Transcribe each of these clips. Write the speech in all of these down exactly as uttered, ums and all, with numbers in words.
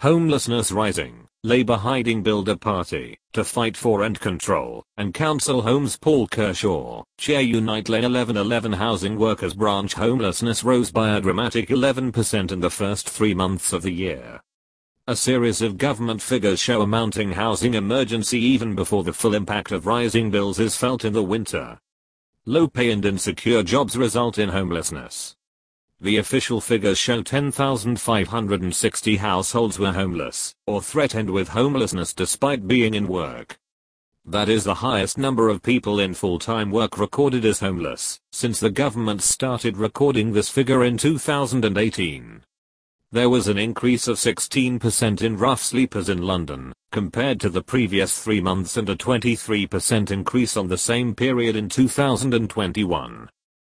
Homelessness rising, Labour hiding Builder Party to fight for rent control, and council homes. Paul Kershaw, Chair Unite Lane. eleven eleven Housing Workers Branch. Homelessness rose by a dramatic eleven percent in the first three months of the year. A series of government figures show a mounting housing emergency even before the full impact of rising bills is felt in the winter. Low pay and insecure jobs result in homelessness. The official figures show ten thousand five hundred sixty households were homeless or threatened with homelessness despite being in work. That is the highest number of people in full-time work recorded as homeless since the government started recording this figure in two thousand eighteen. There was an increase of sixteen percent in rough sleepers in London compared to the previous three months and a twenty-three percent increase on the same period in two thousand twenty-one.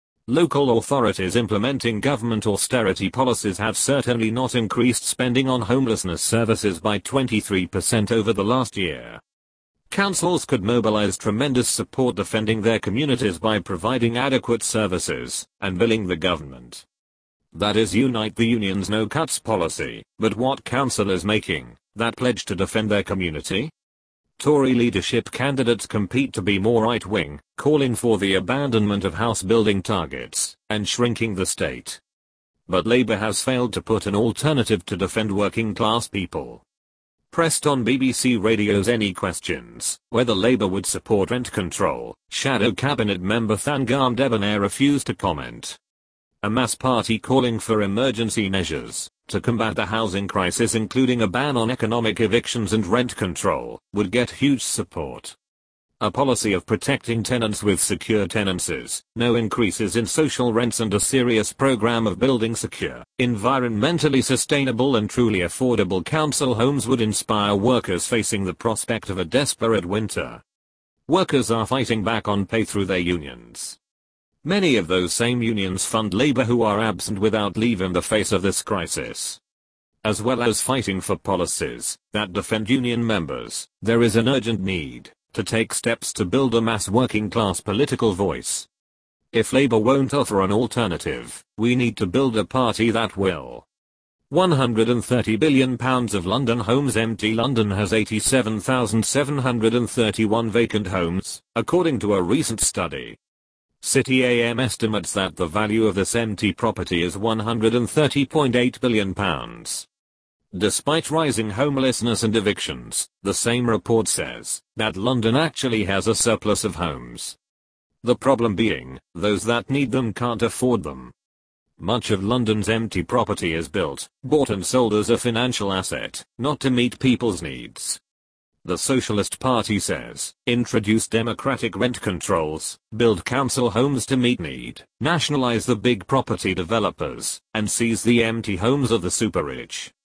Local authorities implementing government austerity policies have certainly not increased spending on homelessness services by twenty-three percent over the last year. Councils could mobilize tremendous support defending their communities by providing adequate services and billing the government. That is Unite the Union's no cuts policy, but what council is making that pledge to defend their community? Tory leadership candidates compete to be more right-wing, calling for the abandonment of house-building targets and shrinking the state. But Labour has failed to put an alternative to defend working-class people. Pressed on B B C Radio's Any Questions whether Labour would support rent control, Shadow Cabinet member Thangam Debonair refused to comment. A mass party calling for emergency measures to combat the housing crisis, including a ban on economic evictions and rent control, would get huge support. A policy of protecting tenants with secure tenancies, no increases in social rents, and a serious program of building secure, environmentally sustainable and truly affordable council homes would inspire workers facing the prospect of a desperate winter. Workers are fighting back on pay through their unions. Many of those same unions fund Labour, who are absent without leave in the face of this crisis. As well as fighting for policies that defend union members, there is an urgent need to take steps to build a mass working class political voice. If Labour won't offer an alternative, we need to build a party that will. one hundred thirty billion pounds of London homes empty. London has eighty-seven thousand seven hundred thirty-one vacant homes, according to a recent study. City A M estimates that the value of this empty property is one hundred thirty point eight billion pounds. Despite rising homelessness and evictions, the same report says that London actually has a surplus of homes. The problem being, those that need them can't afford them. Much of London's empty property is built, bought and sold as a financial asset, not to meet people's needs. The Socialist Party says, introduce democratic rent controls, build council homes to meet need, nationalize the big property developers, and seize the empty homes of the super rich.